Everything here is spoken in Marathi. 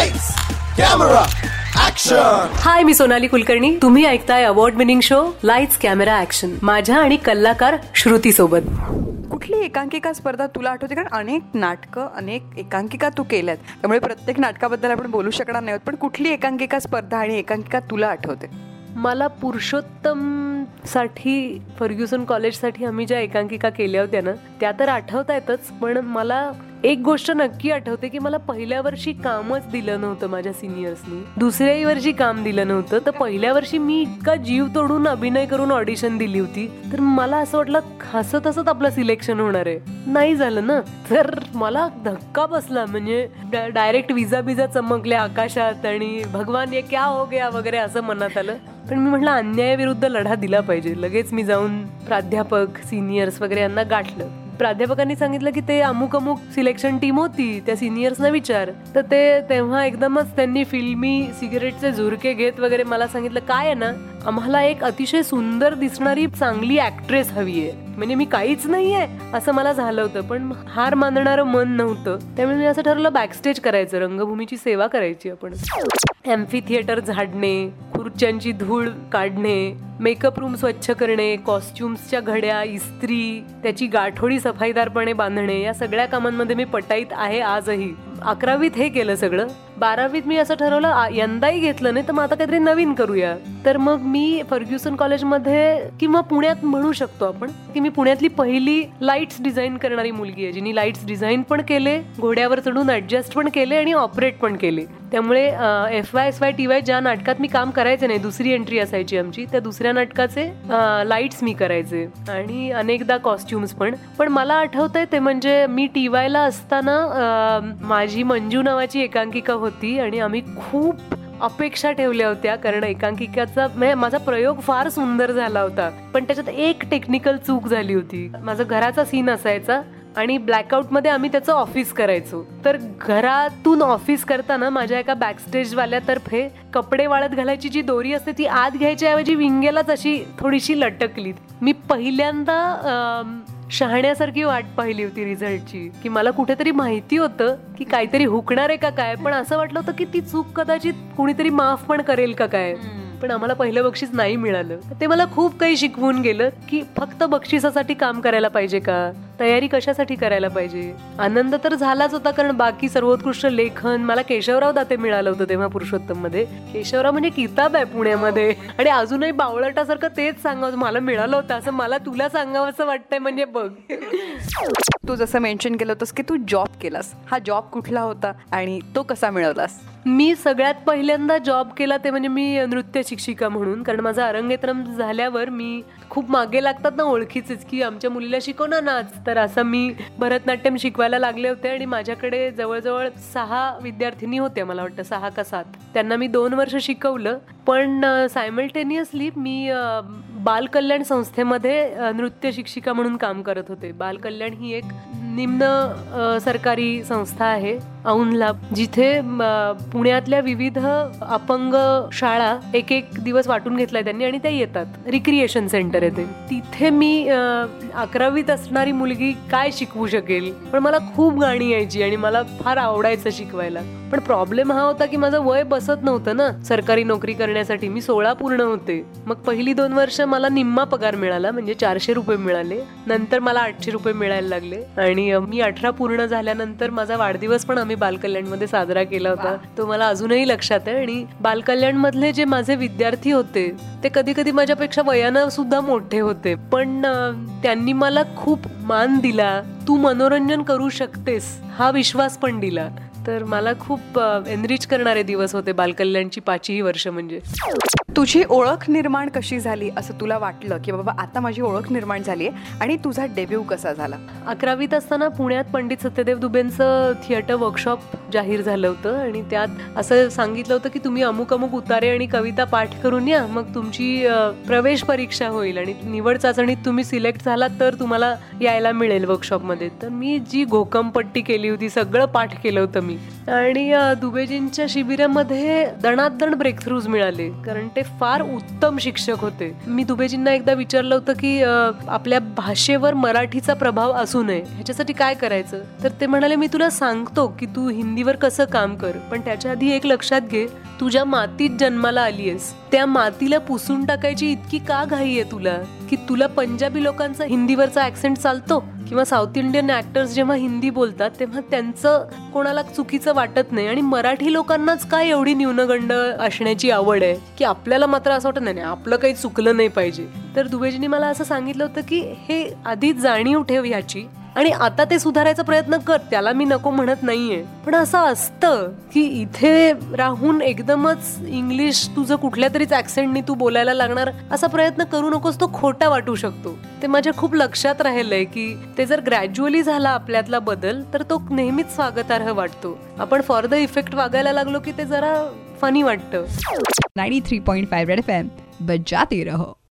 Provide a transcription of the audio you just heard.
Lights camera action. हाय, मी सोनाली कुलकर्णी. तुम्ही ऐकताय award winning show lights camera action माझ्या आणि कलाकार श्रुती सोबत. कुठली एकांकिका स्पर्धा तुला आठवते? कारण अनेक नाटकं, अनेक एकांकिका तू केल्यात, त्यामुळे प्रत्येक नाटकाबद्दल आपण बोलू शकणार नाही, पण कुठली एकांकिका स्पर्धा आणि एकांकिका तुला आठवते? मला पुरुषोत्तम साठी, फर्ग्युसन कॉलेजसाठी आम्ही ज्या एकांकिका केल्या होत्या ना, त्या तर आठवता येतच, पण मला एक गोष्ट नक्की आठवते की मला पहिल्या वर्षी कामच दिलं नव्हतं माझ्या सिनियर्सनी. दुसऱ्याही वर्षी काम दिलं नव्हतं. तर पहिल्या वर्षी मी इतका जीव तोडून अभिनय करून ऑडिशन दिली होती, तर मला असं वाटलं हसत हसत आपलं सिलेक्शन होणार आहे. नाही झालं ना. तर मला धक्का बसला. म्हणजे डायरेक्ट विजा बिजा चमकल्या आकाशात आणि भगवान ये क्या हो गया वगैरे असं मनात आलं. पण मी म्हटलं अन्यायाविरुद्ध लढा दिला पाहिजे. लगेच मी जाऊन प्राध्यापक, सिनियर्स वगैरे यांना गाठलं. प्राध्यापकांनी सांगितलं की ते अमुक अमुक सिलेक्शन टीम होती, त्या सिनियर्सना विचार. तर ते तेव्हा एकदमच त्यांनी फिल्मी सिगरेटचे झुरके घेत वगैरे मला सांगितलं, काय आहे ना, आम्हाला एक अतिशय सुंदर दिसणारी चांगली ऍक्ट्रेस हवी आहे. म्हणजे मी काहीच नाहीये असं मला झालं होतं, पण हार मानणारं मन नव्हतं. त्यामुळे मी असं ठरवलं बॅकस्टेज करायचं, रंगभूमीची सेवा करायची आपण. एम्फी थिएटर झाडणे, खुर्च्यांची धूळ काढणे, मेकअप रूम स्वच्छ करणे, कॉस्ट्युम्सच्या घड्या, इस्त्री, त्याची गाठोडी सफाईदारपणे बांधणे, या सगळ्या कामांमध्ये मी पटाईत आहे आजही. 11वीत हे केलं सगळं. 12वीत मी असं ठरवलं यंदाही घेतलं नाही तर मग आता काहीतरी नवीन करूया. तर मग मी फर्ग्युसन कॉलेजमध्ये किंवा पुण्यात म्हणू शकतो आपण की मी पुण्यातली पहिली लाईट्स डिझाईन करणारी मुलगी आहे, जिनी लाईट्स डिझाईन पण केले, घोड्यावर चढून ऍडजस्ट पण केले आणि ऑपरेट पण केले. त्यामुळे FY SY TY ज्या नाटकात मी काम करायचे नाही, दुसरी एंट्री असायची आमची, त्या दुसऱ्या नाटकाचे लाईट्स मी करायचे आणि अनेकदा कॉस्ट्युम्स पण मला आठवतंय ते म्हणजे मी TYला असताना माझी मंजू नावाची एकांकिका होती आणि आम्ही खूप अपेक्षा ठेवल्या होत्या, कारण एकांकिकाचा माझा प्रयोग फार सुंदर झाला होता. पण त्याच्यात एक टेक्निकल चूक झाली होती. माझा घराचा सीन असायचा आणि ब्लॅकआउटमध्ये आम्ही त्याचं ऑफिस करायचो. तर घरातून ऑफिस करताना माझ्या एका बॅकस्टेजवाल्यातर्फे कपडे वाळत घालायची जी दोरी असते ती आत घ्यायच्या ऐवजी विंगेलाच अशी थोडीशी लटकली. मी पहिल्यांदा शहाण्यासारखी वाट पाहिली होती रिझल्टची, की मला कुठेतरी माहिती होतं की काहीतरी हुकणार आहे का काय, पण असं वाटलं होतं की ती चूक कदाचित कुणीतरी माफ पण करेल का काय. पण आम्हाला पहिलं बक्षीस नाही मिळालं. ते मला खूप काही शिकवून गेलं की फक्त बक्षिसासाठी काम करायला पाहिजे का, तयारी कशासाठी करायला पाहिजे. आनंद तर झालाच होता, कारण बाकी सर्वोत्कृष्ट लेखन मला केशवराव दाते मिळालं होतं तेव्हा पुरुषोत्तम मध्ये. केशवराव म्हणजे किताब आहे पुण्यामध्ये, आणि अजूनही बावळटासारखं तेच सांगावं मला मिळालं होतं असं मला तुला सांगावं असं वाटतंय. म्हणजे बघ, तू जसं मेन्शन केलं होतंस की तू जॉब केलास, हा जॉब कुठला होता आणि तो कसा मिळवलास? मी सगळ्यात पहिल्यांदा जॉब केला ते म्हणजे मी नृत्य शिक्षिका म्हणून, कारण माझं अरंगेत्रम झाल्यावर मी खूप मागे लागतात ना ओळखीचेच की आमच्या मुलीला शिकव ना नाच, तर असं मी भरतनाट्यम शिकवायला लागले होते आणि माझ्याकडे जवळजवळ 6 विद्यार्थिनी होत्या, मला वाटतं 6 का 7. त्यांना मी 2 वर्ष शिकवलं. पण सायमल्टेनियसली मी बालकल्याण संस्थेमध्ये नृत्य शिक्षिका म्हणून काम करत होते. बालकल्याण ही एक निम्न सरकारी संस्था आहे औंधला, जिथे पुण्यातल्या विविध अपंग शाळा एक दिवस वाटून घेतलाय त्यांनी आणि त्या येतात. रिक्रिएशन सेंटर आहे ते. तिथे मी 11वीत असणारी मुलगी काय शिकवू शकेल, पण मला खूप गाणी यायची आणि मला फार आवडायचं शिकवायला. पण प्रॉब्लेम हा होता की माझं वय बसत नव्हतं ना सरकारी नोकरी करण्यासाठी. मी 16 पूर्ण होते. मग पहिली 2 वर्ष मला निम्मा पगार मिळाला, म्हणजे 400 रुपये मिळाले. नंतर मला 800 रुपये मिळायला लागले आणि मी 18 पूर्ण झाल्यानंतर माझा वाढदिवस पण आम्ही बालकल्याण मध्ये साजरा केला होता. तो मला अजूनही लक्षात आहे. आणि बालकल्याण मधले जे माझे विद्यार्थी होते ते कधी कधी माझ्यापेक्षा वयानं सुद्धा मोठे होते, पण त्यांनी मला खूप मान दिला. तू मनोरंजन करू शकतेस हा विश्वास पण दिला. तर मला खूप एनरिच करणारे दिवस होते बालकल्याणची 5ही वर्ष. म्हणजे तुझी ओळख निर्माण कशी झाली असं तुला वाटलं की बाबा आता माझी ओळख निर्माण झाली आहे, आणि तुझा डेब्यू कसा झाला? 11वीत असताना पुण्यात पंडित सत्यदेव दुबेंचं थिएटर वर्कशॉप जाहीर झालं होतं आणि त्यात असं सांगितलं होतं की तुम्ही अमुक अमुक उतारे आणि कविता पाठ करून या, मग तुमची प्रवेश परीक्षा होईल आणि निवड चाचणीत तुम्ही सिलेक्ट झालात तर तुम्हाला यायला मिळेल वर्कशॉपमध्ये. तर मी जी घोकमपट्टी केली होती, सगळं पाठ केलं होतं मी. आणि दुबेजींच्या शिबिरामध्ये दणादण ब्रेक थ्रूज मिळाले, कारण ते फार उत्तम शिक्षक होते. मी दुबेजींना एकदा विचारलं होतं की आपल्या भाषेवर मराठीचा प्रभाव असू नये ह्याच्यासाठी काय करायचं, तर ते म्हणाले मी तुला सांगतो की तू हिंदीवर कसं काम कर, पण त्याच्या आधी एक लक्षात घे, तुझ्या मातीत जन्माला आलीयस, त्या मातीला पुसून टाकायची इतकी का घाई आहे तुला, की तुला पंजाबी लोकांचा हिंदीवरचा ऍक्सेंट चालतो किंवा साऊथ इंडियन ऍक्टर्स जेव्हा हिंदी बोलतात तेव्हा त्यांचं कोणाला चुकीचं वाटत नाही, आणि मराठी लोकांनाच काय एवढी न्यूनगंड असण्याची आवड आहे की आपल्याला मात्र असं वाटत नाही आपलं काही चुकलं नाही पाहिजे. तर दुबेजींनी मला असं सांगितलं होतं की हे आधी जाणीव ठेव ह्याची, आणि आता ते सुधारायचा प्रयत्न कर, त्याला मी नको म्हणत नाहीये, पण असं असतं की इथे राहून एकदमच इंग्लिश तुझं कुठल्या तरीच ऍक्सेंटनी तू बोलायला लागणार असा प्रयत्न करू नकोस, तो खोटा वाटू शकतो. ते माझ्या खूप लक्षात राहिलंय की ते जर ग्रॅज्युअली झाला आपल्यातला बदल तर तो नेहमीच स्वागतार्ह वाटतो. आपण फॉर द इफेक्ट वागायला लागलो की ते जरा फनी वाटतं. 93.5 रेड FM बजाते रहो.